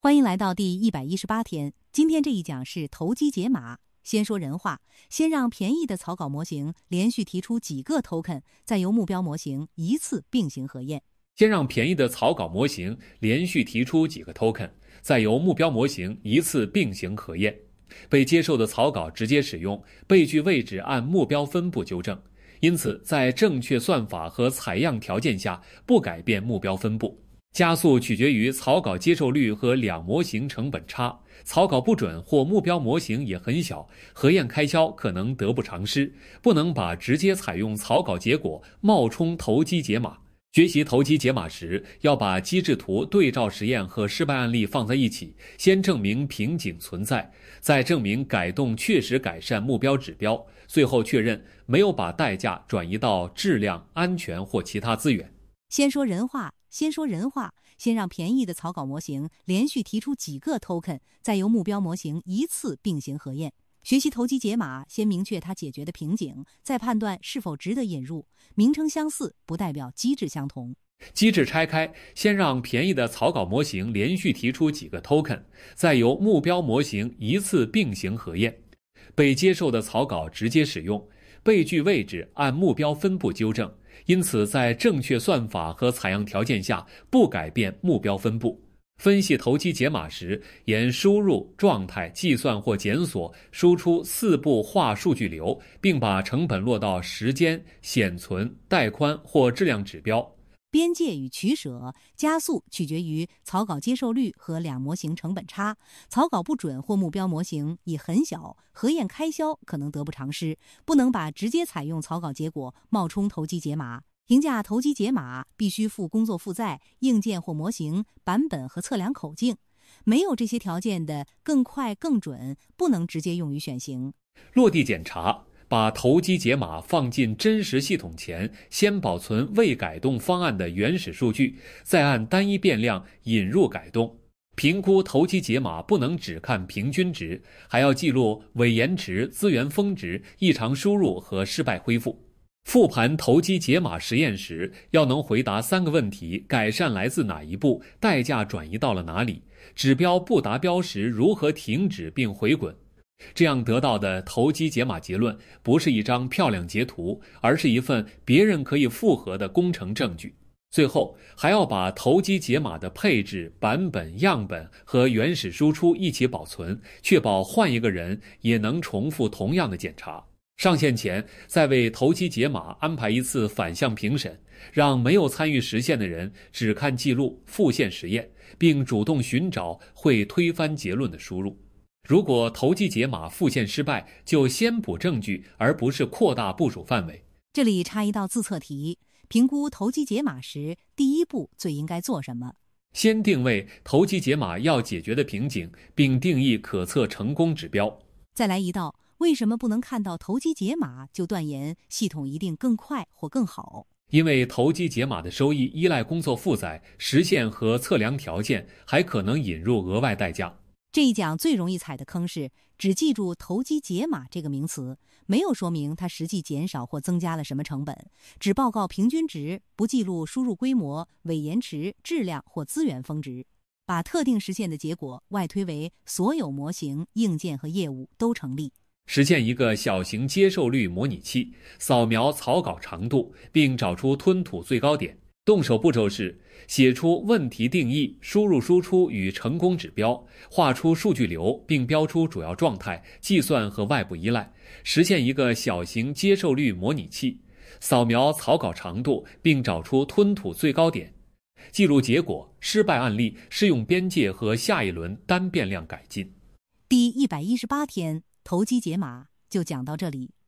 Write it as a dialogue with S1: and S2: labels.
S1: 欢迎来到第118天。今天这一讲是投机解码。先说人话，先让便宜的草稿模型连续提出几个 token， 再由目标模型一次并行核验。
S2: 先让便宜的草稿模型连续提出几个 token， 再由目标模型一次并行核验。被接受的草稿直接使用，被句位置按目标分布纠正，因此在正确算法和采样条件下不改变目标分布。加速取决于草稿接受率和两模型成本差，草稿不准或目标模型也很小，核验开销可能得不偿失，不能把直接采用草稿结果冒充投机解码。学习投机解码时，要把机制图、对照实验和失败案例放在一起，先证明瓶颈存在，再证明改动确实改善目标指标，最后确认没有把代价转移到质量、安全或其他资源。
S1: 先说人话，先让便宜的草稿模型连续提出几个 token， 再由目标模型一次并行核验。学习投机解码，先明确它解决的瓶颈，再判断是否值得引入。名称相似不代表机制相同。
S2: 机制拆开，先让便宜的草稿模型连续提出几个 token， 再由目标模型一次并行核验。被接受的草稿直接使用，被句位置按目标分布纠正，因此在正确算法和采样条件下不改变目标分布。分析投机解码时，沿输入、状态、计算或检索输出4步化数据流，并把成本落到时间、显存、带宽或质量指标。
S1: 边界与取舍，加速取决于草稿接受率和两模型成本差，草稿不准或目标模型已很小，核验开销可能得不偿失，不能把直接采用草稿结果冒充投机解码。评价投机解码必须附工作负载、硬件或模型、版本和测量口径，没有这些条件的更快更准不能直接用于选型。
S2: 落地检查，把投机解码放进真实系统前，先保存未改动方案的原始数据，再按单一变量引入改动。评估投机解码不能只看平均值，还要记录伪延迟、资源峰值、异常输入和失败恢复。复盘投机解码实验时，要能回答3个问题：改善来自哪一步，代价转移到了哪里，指标不达标时如何停止并回滚。这样得到的投机解码结论不是一张漂亮截图，而是一份别人可以复核的工程证据。最后还要把投机解码的配置、版本、样本和原始输出一起保存，确保换一个人也能重复同样的检查。上线前再为投机解码安排一次反向评审，让没有参与实现的人只看记录、复现实验，并主动寻找会推翻结论的输入。如果投机解码复现失败，就先补证据，而不是扩大部署范围。
S1: 这里插一道自测题，评估投机解码时，第一步最应该做什么？
S2: 先定位投机解码要解决的瓶颈，并定义可测成功指标。
S1: 再来一道，为什么不能看到投机解码就断言系统一定更快或更好？
S2: 因为投机解码的收益依赖工作负载、实现和测量条件，还可能引入额外代价。
S1: 这一讲最容易踩的坑是只记住投机解码这个名词，没有说明它实际减少或增加了什么成本，只报告平均值，不记录输入规模、伪延迟、质量或资源峰值，把特定实现的结果外推为所有模型、硬件和业务都成立。
S2: 实现一个小型接受率模拟器，扫描草稿长度，并找出吞吐最高点。动手步骤是：写出问题定义、输入输出与成功指标，画出数据流并标出主要状态、计算和外部依赖，实现一个小型接受率模拟器。扫描草稿长度并找出吞吐最高点。记录结果、失败案例、适用边界和下一轮单变量改进。
S1: 第118天投机解码就讲到这里。